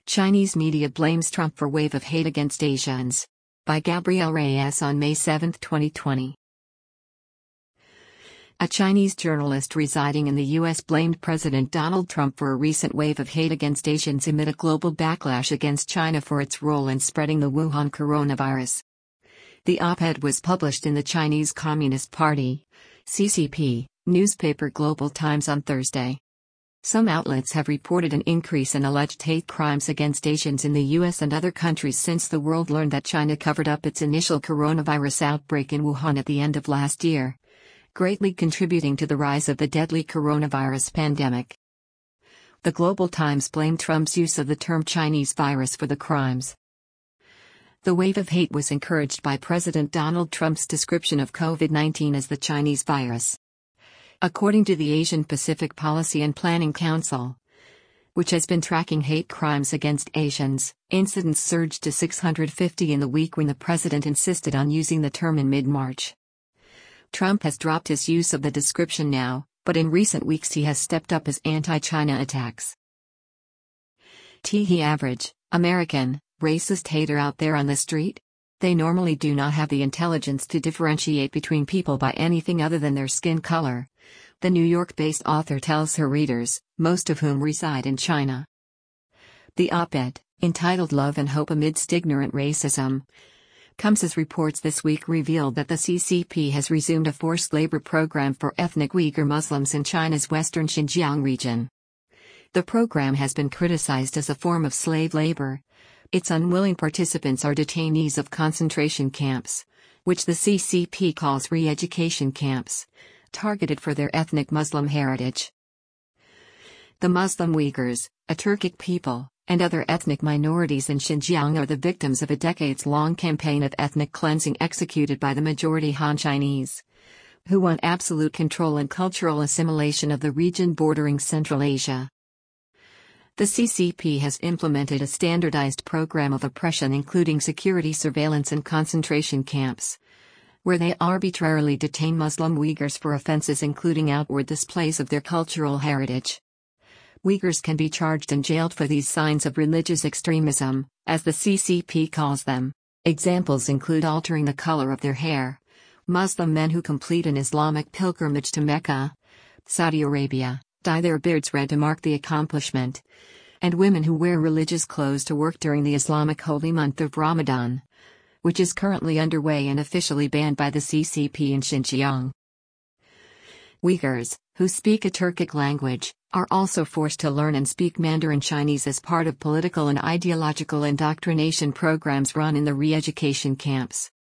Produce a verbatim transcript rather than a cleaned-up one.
Chinese media blames Trump for wave of hate against Asians. By Gabrielle Reyes on May seventh, twenty twenty. A Chinese journalist residing in the U S blamed President Donald Trump for a recent wave of hate against Asians amid a global backlash against China for its role in spreading the Wuhan coronavirus. The op-ed was published in the Chinese Communist Party (C C P) newspaper Global Times on Thursday. Some outlets have reported an increase in alleged hate crimes against Asians in the U S and other countries since the world learned that China covered up its initial coronavirus outbreak in Wuhan at the end of last year, greatly contributing to the rise of the deadly coronavirus pandemic. The Global Times blamed Trump's use of the term Chinese virus for the crimes. The wave of hate was encouraged by President Donald Trump's description of COVID nineteen as the Chinese virus. According to the Asian Pacific Policy and Planning Council, which has been tracking hate crimes against Asians, incidents surged to six hundred fifty in the week when the president insisted on using the term in mid-March. Trump has dropped his use of the description now, but in recent weeks he has stepped up his anti-China attacks. Teehee average, American, racist hater out there on the street? They normally do not have the intelligence to differentiate between people by anything other than their skin color, the New York-based author tells her readers, most of whom reside in China. The op-ed, entitled Love and Hope Amidst Ignorant Racism, comes as reports this week revealed that the C C P has resumed a forced labor program for ethnic Uyghur Muslims in China's western Xinjiang region. The program has been criticized as a form of slave labor. Its unwilling participants are detainees of concentration camps, which the C C P calls re-education camps, targeted for their ethnic Muslim heritage. The Muslim Uyghurs, a Turkic people, and other ethnic minorities in Xinjiang are the victims of a decades-long campaign of ethnic cleansing executed by the majority Han Chinese, who want absolute control and cultural assimilation of the region bordering Central Asia. The C C P has implemented a standardized program of oppression including security surveillance and concentration camps, where they arbitrarily detain Muslim Uyghurs for offenses including outward displays of their cultural heritage. Uyghurs can be charged and jailed for these signs of religious extremism, as the C C P calls them. Examples include altering the color of their hair, Muslim men who complete an Islamic pilgrimage to Mecca, Saudi Arabia, dye their beards red to mark the accomplishment, and women who wear religious clothes to work during the Islamic holy month of Ramadan, which is currently underway and officially banned by the C C P in Xinjiang. Uyghurs, who speak a Turkic language, are also forced to learn and speak Mandarin Chinese as part of political and ideological indoctrination programs run in the re-education camps.